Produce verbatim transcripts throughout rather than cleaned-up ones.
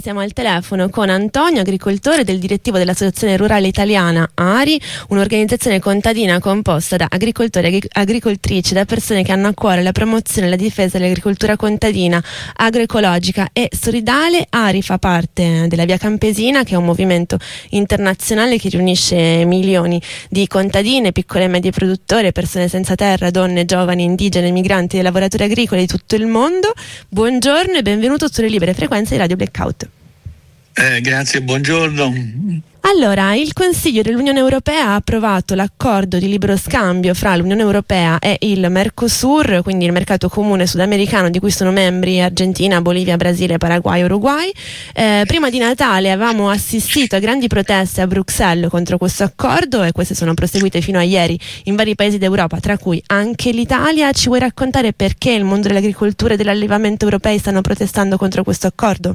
Siamo al telefono con Antonio, agricoltore del direttivo dell'Associazione Rurale Italiana A R I, un'organizzazione contadina composta da agricoltori e agricoltrici, da persone che hanno a cuore la promozione e la difesa dell'agricoltura contadina, agroecologica e solidale. A R I fa parte della Via Campesina, che è un movimento internazionale che riunisce milioni di contadine, piccole e medie produttori, persone senza terra, donne, giovani, indigene, migranti e lavoratori agricoli di tutto il mondo. Buongiorno e benvenuto sulle libere frequenze di Radio Blackout. Eh, grazie, buongiorno. Allora, il Consiglio dell'Unione Europea ha approvato l'accordo di libero scambio fra l'Unione Europea e il Mercosur, quindi il mercato comune sudamericano di cui sono membri Argentina, Bolivia, Brasile, Paraguay e Uruguay. Eh, prima di Natale avevamo assistito a grandi proteste a Bruxelles contro questo accordo e queste sono proseguite fino a ieri in vari paesi d'Europa, tra cui anche l'Italia. Ci vuoi raccontare perché il mondo dell'agricoltura e dell'allevamento europei stanno protestando contro questo accordo?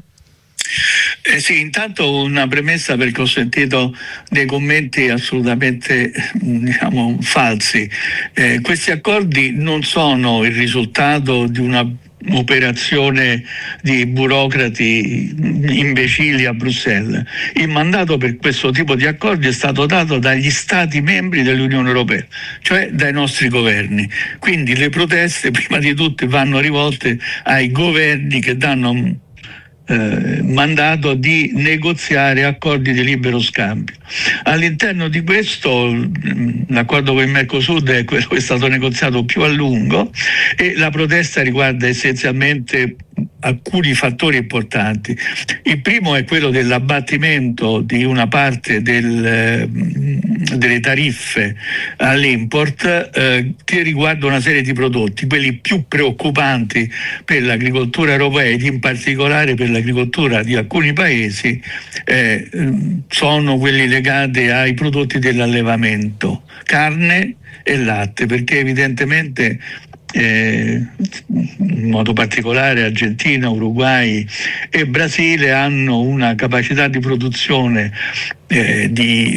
Eh sì, intanto una premessa, perché ho sentito dei commenti assolutamente diciamo falsi. Eh, questi accordi non sono il risultato di una operazione di burocrati imbecilli a Bruxelles. Il mandato per questo tipo di accordi è stato dato dagli Stati membri dell'Unione Europea, cioè dai nostri governi. Quindi le proteste prima di tutto vanno rivolte ai governi che danno Eh, mandato di negoziare accordi di libero scambio. All'interno di questo l'accordo con il Mercosur è quello che è stato negoziato più a lungo e la protesta riguarda essenzialmente alcuni fattori importanti. Il primo è quello dell'abbattimento di una parte del, delle tariffe all'import eh, che riguarda una serie di prodotti, quelli più preoccupanti per l'agricoltura europea ed in particolare per l'agricoltura di alcuni paesi, eh, sono quelli legati ai prodotti dell'allevamento, carne e latte, perché evidentemente Eh, in modo particolare Argentina, Uruguay e Brasile hanno una capacità di produzione eh,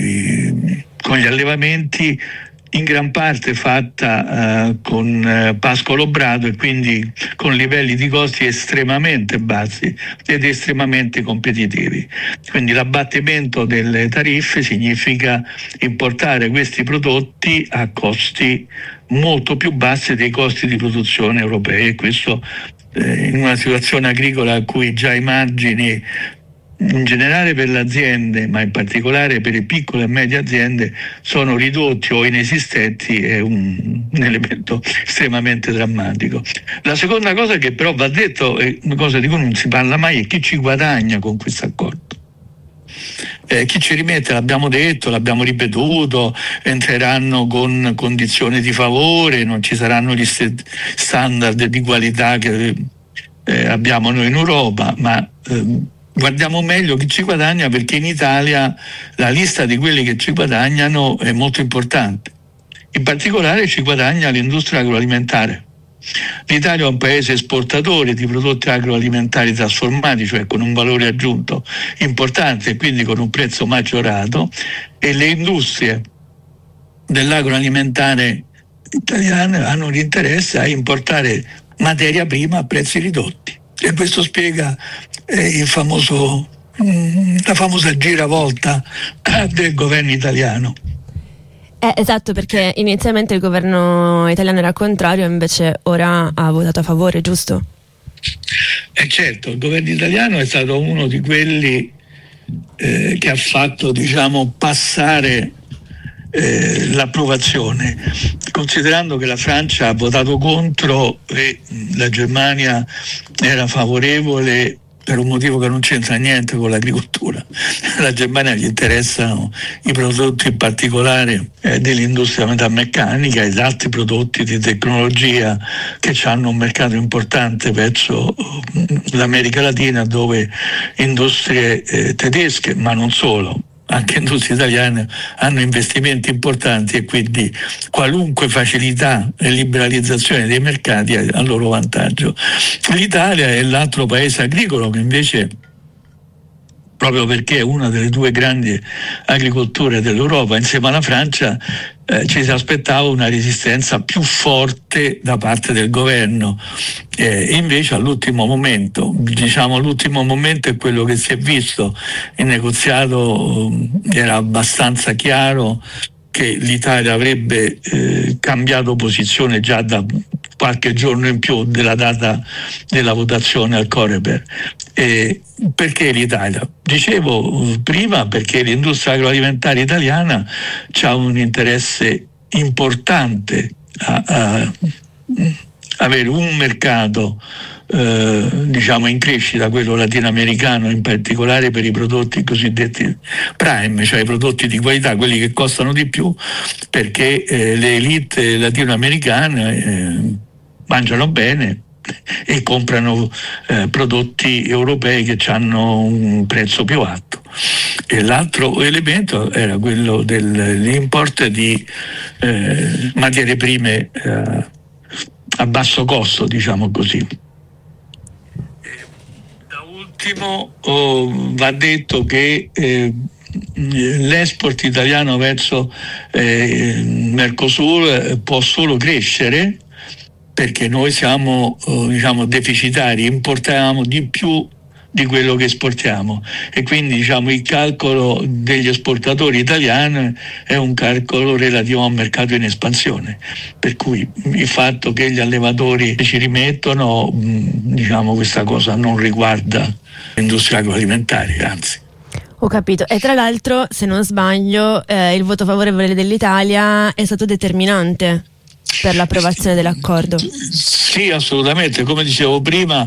di, con gli allevamenti in gran parte fatta eh, con eh, pascolo brado e quindi con livelli di costi estremamente bassi ed estremamente competitivi. Quindi l'abbattimento delle tariffe significa importare questi prodotti a costi molto più bassi dei costi di produzione europei, e questo eh, in una situazione agricola a cui già i margini in generale per le aziende, ma in particolare per le piccole e medie aziende, sono ridotti o inesistenti, è un, un elemento estremamente drammatico. La seconda cosa che però va detto, è una cosa di cui non si parla mai, è chi ci guadagna con questo accordo. Eh, chi ci rimette, l'abbiamo detto, l'abbiamo ripetuto, entreranno con condizioni di favore, non ci saranno gli st- standard di qualità che eh, abbiamo noi in Europa, ma eh, guardiamo meglio chi ci guadagna, perché in Italia la lista di quelli che ci guadagnano è molto importante. In particolare ci guadagna l'industria agroalimentare. L'Italia è un paese esportatore di prodotti agroalimentari trasformati, cioè con un valore aggiunto importante e quindi con un prezzo maggiorato, e le industrie dell'agroalimentare italiane hanno l'interesse a importare materia prima a prezzi ridotti, e questo spiega eh, il famoso, mh, la famosa giravolta del governo italiano. Eh, esatto, perché inizialmente il governo italiano era contrario, invece ora ha votato a favore, giusto? Eh certo, il governo italiano è stato uno di quelli eh, che ha fatto, diciamo, passare eh, l'approvazione, considerando che la Francia ha votato contro e la Germania era favorevole per un motivo che non c'entra niente con l'agricoltura. La Germania gli interessano i prodotti in particolare eh, dell'industria metalmeccanica ed altri prodotti di tecnologia che hanno un mercato importante verso l'America Latina, dove industrie eh, tedesche, ma non solo, anche industrie italiane, hanno investimenti importanti, e quindi qualunque facilità e liberalizzazione dei mercati è a loro vantaggio. L'Italia è l'altro paese agricolo che invece proprio perché è una delle due grandi agricolture dell'Europa, insieme alla Francia, eh, ci si aspettava una resistenza più forte da parte del governo. Eh, invece all'ultimo momento, diciamo l'ultimo momento è quello che si è visto, il negoziato era abbastanza chiaro che l'Italia avrebbe eh, cambiato posizione già da qualche giorno in più della data della votazione al Coreper. Eh, perché l'Italia? Dicevo prima perché l'industria agroalimentare italiana ha un interesse importante a, a avere un mercato eh, diciamo in crescita, quello latinoamericano, in particolare per i prodotti cosiddetti prime, cioè i prodotti di qualità, quelli che costano di più, perché eh, le elite latinoamericane eh, mangiano bene e comprano eh, prodotti europei che hanno un prezzo più alto. E l'altro elemento era quello dell'import di eh, materie prime eh, a basso costo, diciamo così. Da ultimo oh, va detto che eh, l'export italiano verso eh, Mercosur può solo crescere perché noi siamo eh, diciamo deficitari, importiamo di più di quello che esportiamo e quindi diciamo il calcolo degli esportatori italiani è un calcolo relativo a un mercato in espansione, per cui il fatto che gli allevatori ci rimettono, diciamo questa cosa non riguarda l'industria agroalimentare, anzi. Ho capito, e tra l'altro se non sbaglio eh, il voto favorevole dell'Italia è stato determinante per l'approvazione dell'accordo. Sì, assolutamente, come dicevo prima,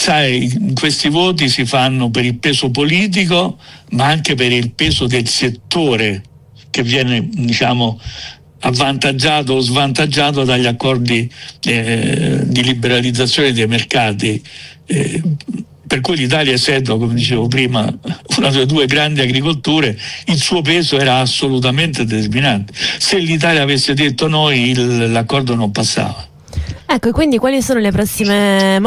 sai, questi voti si fanno per il peso politico ma anche per il peso del settore che viene, diciamo, avvantaggiato o svantaggiato dagli accordi eh, di liberalizzazione dei mercati. Eh, per cui l'Italia, essendo, come dicevo prima, una delle due grandi agricolture, il suo peso era assolutamente determinante. Se l'Italia avesse detto no, il, l'accordo non passava. Ecco, quindi quali sono le prossime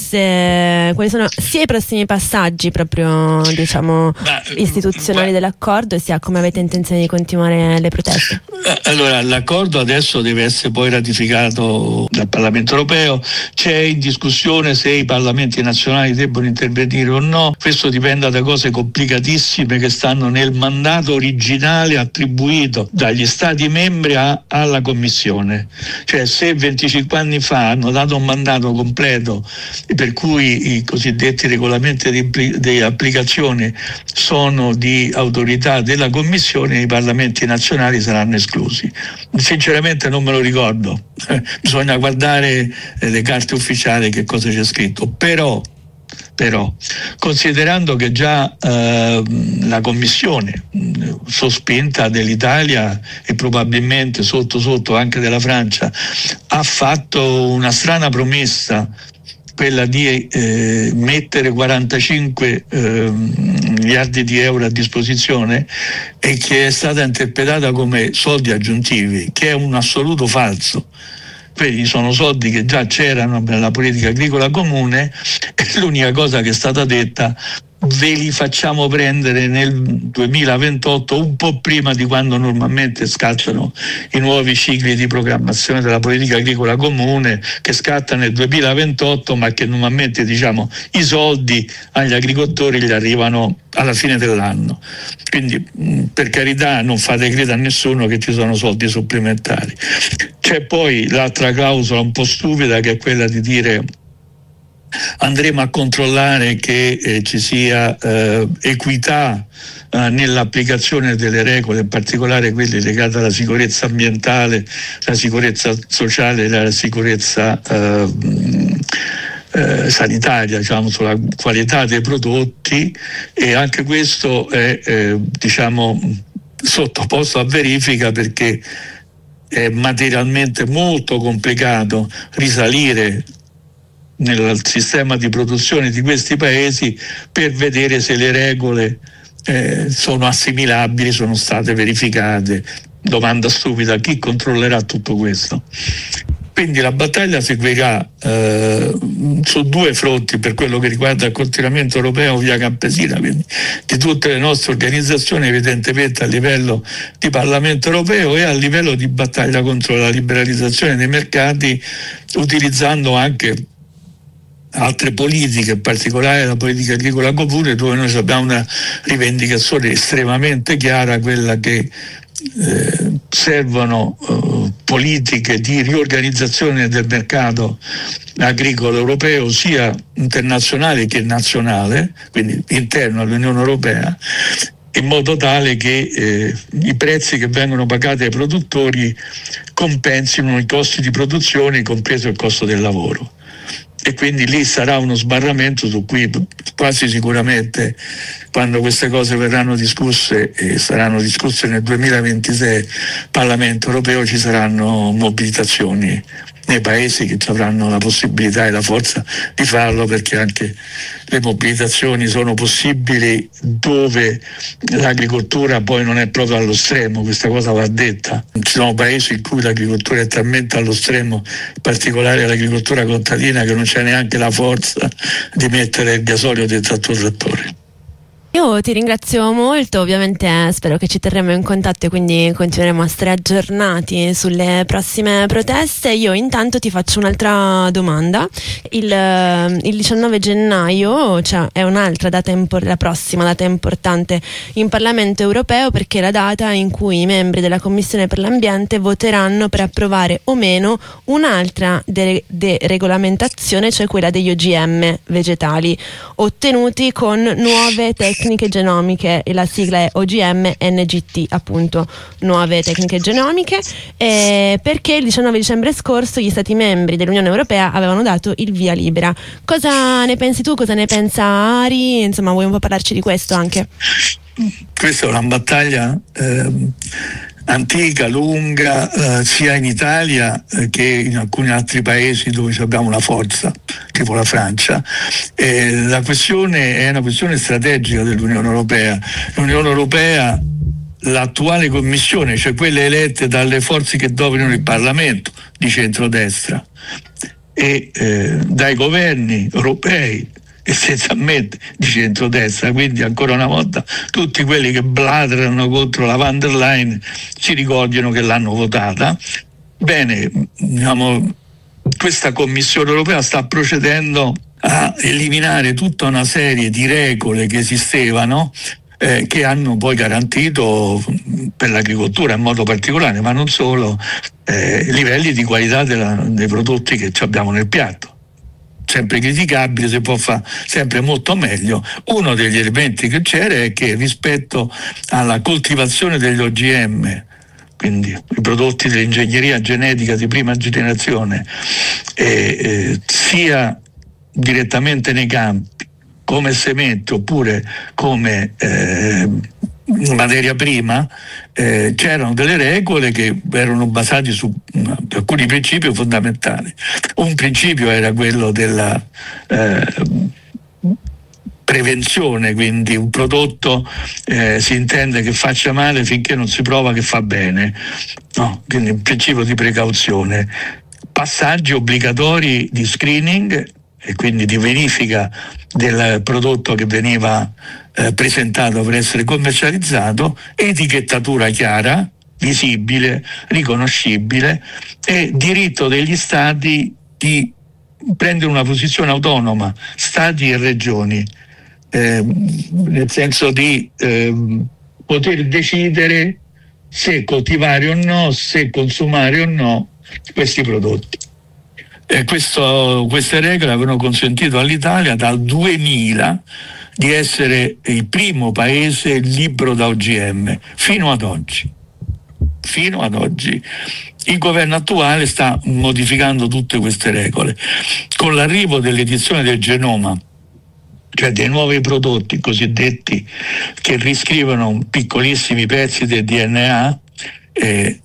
mosse, quali sono sia i prossimi passaggi proprio, diciamo, ma, istituzionali ma, dell'accordo, sia come avete intenzione di continuare le proteste? Allora, l'accordo adesso deve essere poi ratificato dal Parlamento europeo, c'è in discussione se i parlamenti nazionali debbono intervenire o no, questo dipende da cose complicatissime che stanno nel mandato originale attribuito dagli Stati membri a, alla Commissione, cioè se venticinque anni fa hanno dato un mandato completo per cui i cosiddetti regolamenti di, di applicazione sono di autorità della Commissione, i parlamenti nazionali saranno esclusi. Sinceramente non me lo ricordo, bisogna guardare le carte ufficiali che cosa c'è scritto, però Però, considerando che già eh, la Commissione, sospinta dell'Italia e probabilmente sotto sotto anche della Francia, ha fatto una strana promessa, quella di eh, mettere quarantacinque eh, miliardi di euro a disposizione e che è stata interpretata come soldi aggiuntivi, che è un assoluto falso. Quelli sono soldi che già c'erano nella politica agricola comune e l'unica cosa che è stata detta: ve li facciamo prendere nel duemilaventotto, un po' prima di quando normalmente scattano i nuovi cicli di programmazione della politica agricola comune, che scattano nel duemilaventotto, ma che normalmente, diciamo, i soldi agli agricoltori gli arrivano alla fine dell'anno. Quindi, per carità, non fate credere a nessuno che ci sono soldi supplementari. C'è poi l'altra clausola un po' stupida, che è quella di dire: andremo a controllare che eh, ci sia eh, equità eh, nell'applicazione delle regole, in particolare quelle legate alla sicurezza ambientale, la sicurezza sociale e la sicurezza eh, eh, sanitaria, diciamo, sulla qualità dei prodotti, e anche questo è eh, diciamo sottoposto a verifica, perché è materialmente molto complicato risalire nel sistema di produzione di questi paesi per vedere se le regole eh, sono assimilabili, sono state verificate. Domanda stupida: chi controllerà tutto questo? Quindi la battaglia seguirà eh, su due fronti per quello che riguarda il continente europeo via Campesina, quindi di tutte le nostre organizzazioni, evidentemente a livello di Parlamento europeo e a livello di battaglia contro la liberalizzazione dei mercati, utilizzando anche altre politiche, in particolare la politica agricola comune, dove noi abbiamo una rivendicazione estremamente chiara, quella che eh, servono eh, politiche di riorganizzazione del mercato agricolo europeo, sia internazionale che nazionale, quindi interno all'Unione Europea, in modo tale che eh, i prezzi che vengono pagati ai produttori compensino i costi di produzione, compreso il costo del lavoro. E quindi lì sarà uno sbarramento su cui quasi sicuramente, quando queste cose verranno discusse e saranno discusse nel duemilaventisei Parlamento europeo, ci saranno mobilitazioni nei paesi che avranno la possibilità e la forza di farlo, perché anche le mobilitazioni sono possibili dove l'agricoltura poi non è proprio allo stremo, questa cosa va detta. Ci sono paesi in cui l'agricoltura è talmente allo stremo, in particolare l'agricoltura contadina, che non c'è neanche la forza di mettere il gasolio dentro al tuo trattore. Io ti ringrazio molto, ovviamente eh, spero che ci terremo in contatto e quindi continueremo a stare aggiornati sulle prossime proteste. Io intanto ti faccio un'altra domanda. Il, il diciannove gennaio, cioè, è un'altra data, impor- la prossima data importante in Parlamento europeo, perché è la data in cui i membri della Commissione per l'Ambiente voteranno per approvare o meno un'altra deregolamentazione, cioè quella degli O G M vegetali ottenuti con nuove tecniche tecniche genomiche, e la sigla è O G M N G T, appunto, nuove tecniche genomiche, eh, perché il diciannove dicembre scorso gli stati membri dell'Unione Europea avevano dato il via libera. Cosa ne pensi tu? Cosa ne pensa Ari? Insomma, vuoi un po' parlarci di questo anche? Questa è una battaglia eh, antica, lunga, eh, sia in Italia eh, che in alcuni altri paesi dove abbiamo una forza, tipo la Francia. Eh, la questione è una questione strategica dell'Unione Europea. L'Unione Europea, l'attuale Commissione, cioè quelle elette dalle forze che dominano il Parlamento di centrodestra e eh, dai governi europei, essenzialmente di centrodestra, quindi ancora una volta tutti quelli che blaterano contro la von der Leyen si ricordino che l'hanno votata. Bene, diciamo, questa Commissione europea sta procedendo a eliminare tutta una serie di regole che esistevano, eh, che hanno poi garantito per l'agricoltura in modo particolare, ma non solo, eh, livelli di qualità della, dei prodotti che abbiamo nel piatto. Sempre criticabile, si può fare sempre molto meglio. Uno degli elementi che c'era è che rispetto alla coltivazione degli O G M, quindi i prodotti dell'ingegneria genetica di prima generazione, eh, eh, sia direttamente nei campi come semente oppure come eh, materia prima, eh, c'erano delle regole che erano basate su uh, alcuni principi fondamentali. Un principio era quello della eh, prevenzione, quindi un prodotto eh, si intende che faccia male finché non si prova che fa bene, no? Quindi un principio di precauzione. Passaggi obbligatori di screening e quindi di verifica del prodotto che veniva eh, presentato per essere commercializzato, etichettatura chiara, visibile, riconoscibile, e diritto degli stati di prendere una posizione autonoma, stati e regioni, eh, nel senso di eh, poter decidere se coltivare o no, se consumare o no questi prodotti. E questo, queste regole avevano consentito all'Italia dal duemila di essere il primo paese libero da O G M fino ad oggi. Fino ad oggi. Il governo attuale sta modificando tutte queste regole. Con l'arrivo dell'edizione del genoma, cioè dei nuovi prodotti cosiddetti che riscrivono piccolissimi pezzi del D N A, eh,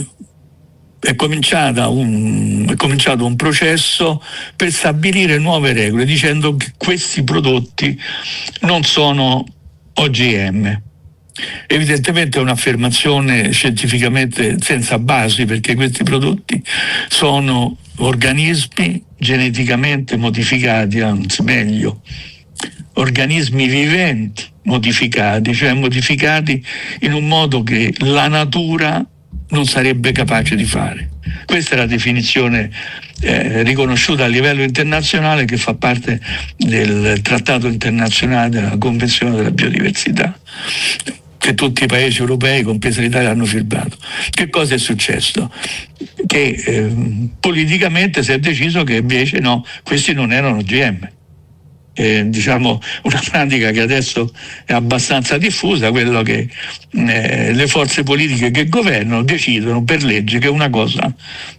È, cominciata un, è cominciato un processo per stabilire nuove regole, dicendo che questi prodotti non sono O G M. Evidentemente è un'affermazione scientificamente senza basi, perché questi prodotti sono organismi geneticamente modificati, anzi meglio, organismi viventi modificati, cioè modificati in un modo che la natura non sarebbe capace di fare. Questa è la definizione eh, riconosciuta a livello internazionale, che fa parte del Trattato internazionale della Convenzione della biodiversità, che tutti i paesi europei, compresa l'Italia, hanno firmato. Che cosa è successo? Che eh, politicamente si è deciso che invece no, questi non erano O G M. Eh, diciamo una pratica che adesso è abbastanza diffusa, quello che eh, le forze politiche che governano decidono per legge che una cosa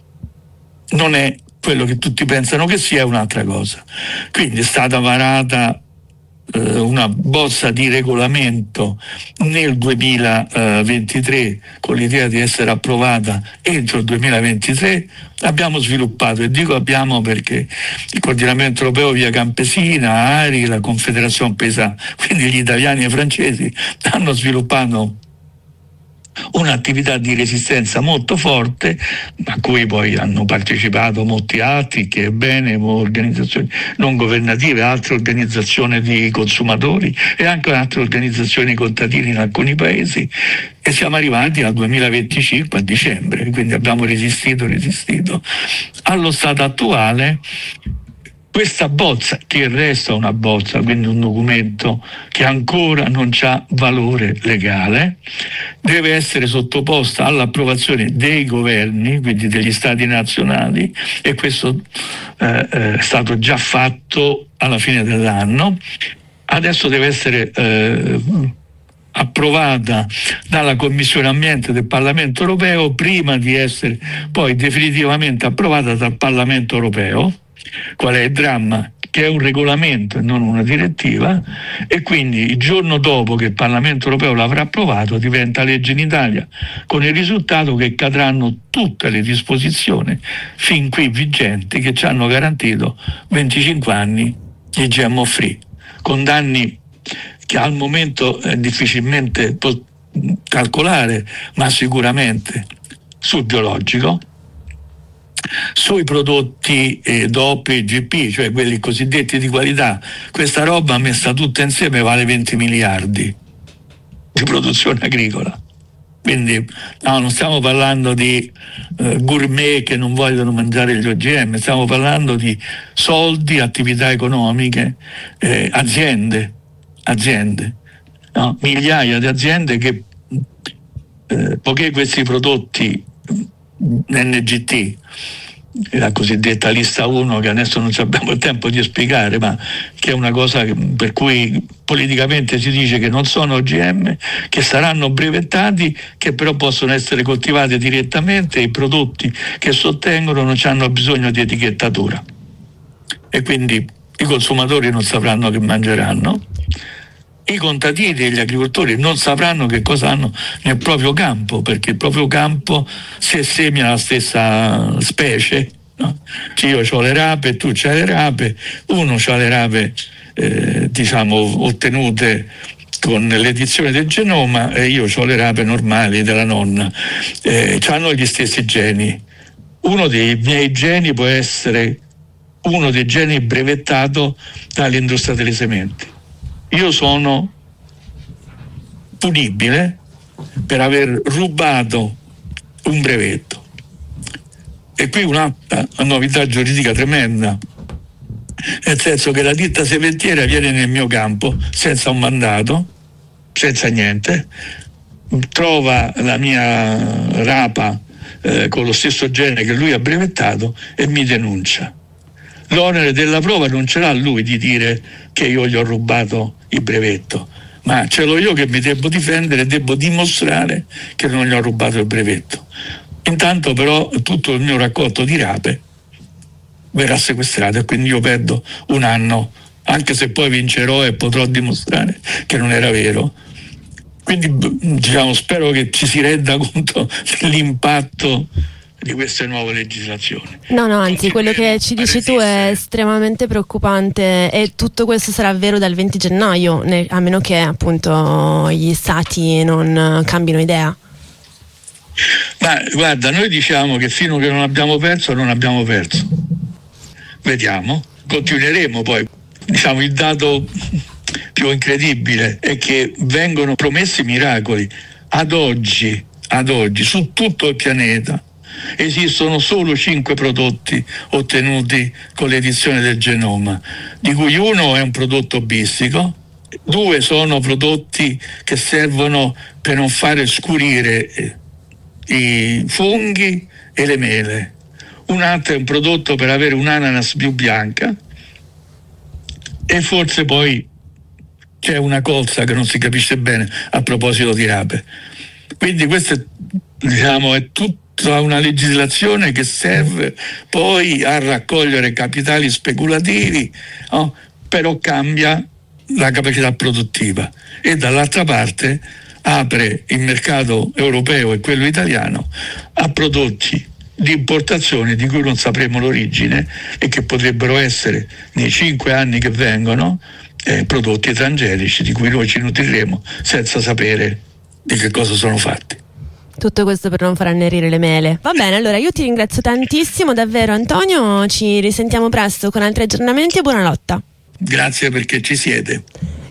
non è quello che tutti pensano che sia, è un'altra cosa. Quindi è stata varata eh, una bozza di regolamento nel duemilaventitré con l'idea di essere approvata entro il duemilaventitré. Abbiamo sviluppato, e dico abbiamo perché il coordinamento europeo via Campesina, ARI, la Confederazione Pesa, quindi gli italiani e i francesi hanno sviluppato un'attività di resistenza molto forte, a cui poi hanno partecipato molti altri, che è bene, organizzazioni non governative, altre organizzazioni di consumatori e anche altre organizzazioni contadine in alcuni paesi, e siamo arrivati al duemilaventicinque a dicembre, quindi abbiamo resistito, resistito. Allo stato attuale questa bozza, che resta una bozza, quindi un documento che ancora non ha valore legale, deve essere sottoposta all'approvazione dei governi, quindi degli stati nazionali, e questo eh, è stato già fatto alla fine dell'anno. Adesso deve essere eh, approvata dalla Commissione Ambiente del Parlamento Europeo prima di essere poi definitivamente approvata dal Parlamento Europeo. Qual è il dramma? Che è un regolamento e non una direttiva, e quindi il giorno dopo che il Parlamento Europeo l'avrà approvato diventa legge in Italia, con il risultato che cadranno tutte le disposizioni fin qui vigenti che ci hanno garantito venticinque anni di G M O free, con danni che al momento è difficilmente calcolare, ma sicuramente sul biologico, sui prodotti eh, D O P e G P, cioè quelli cosiddetti di qualità. Questa roba messa tutta insieme vale venti miliardi di produzione agricola. Quindi no, non stiamo parlando di eh, gourmet che non vogliono mangiare gli O G M, stiamo parlando di soldi, attività economiche, eh, aziende, aziende, no? Migliaia di aziende che, eh, poiché questi prodotti N G T, la cosiddetta lista uno, che adesso non abbiamo il tempo di spiegare, ma che è una cosa per cui politicamente si dice che non sono O G M, che saranno brevettati, che però possono essere coltivati direttamente, e i prodotti che sottengono non hanno bisogno di etichettatura, e quindi i consumatori non sapranno che mangeranno, i contadini e gli agricoltori non sapranno che cosa hanno nel proprio campo, perché il proprio campo, se semina la stessa specie, no? Cioè io ho le rape, tu c'hai le rape, uno c'ha le rape eh, diciamo ottenute con l'edizione del genoma, e io ho le rape normali della nonna, eh, hanno gli stessi geni. Uno dei miei geni può essere uno dei geni brevettato dall'industria delle sementi. Io sono punibile per aver rubato un brevetto. E qui un'altra novità giuridica tremenda, nel senso che la ditta sementiera viene nel mio campo senza un mandato, senza niente, trova la mia rapa eh, con lo stesso gene che lui ha brevettato e mi denuncia. L'onere della prova non ce l'ha lui di dire che io gli ho rubato il brevetto, ma ce l'ho io che mi devo difendere e devo dimostrare che non gli ho rubato il brevetto. Intanto però tutto il mio raccolto di rape verrà sequestrato, e quindi io perdo un anno, anche se poi vincerò e potrò dimostrare che non era vero. Quindi diciamo, spero che ci si renda conto dell'impatto di queste nuove legislazioni. No, no, anzi, quello che ci dici tu è estremamente preoccupante, e tutto questo sarà vero dal venti gennaio, a meno che appunto gli stati non cambino idea. Ma guarda, noi diciamo che fino a che non abbiamo perso, non abbiamo perso. Vediamo, continueremo poi. Diciamo, il dato più incredibile è che vengono promessi miracoli. Ad oggi, ad oggi, su tutto il pianeta, esistono solo cinque prodotti ottenuti con l'edizione del genoma, di cui uno è un prodotto bistico, due sono prodotti che servono per non fare scurire i funghi e le mele, un altro è un prodotto per avere un'ananas più bianca, e forse poi c'è una colza che non si capisce bene a proposito di rape. Quindi questa è, diciamo, è tutta una legislazione che serve poi a raccogliere capitali speculativi, no? Però cambia la capacità produttiva e dall'altra parte apre il mercato europeo e quello italiano a prodotti di importazione di cui non sapremo l'origine e che potrebbero essere nei cinque anni che vengono eh, prodotti transgenici di cui noi ci nutriremo senza sapere di che cosa sono fatti. Tutto questo per non far annerire le mele. Va bene, allora io ti ringrazio tantissimo, davvero Antonio, ci risentiamo presto con altri aggiornamenti e buona lotta. Grazie perché ci siete.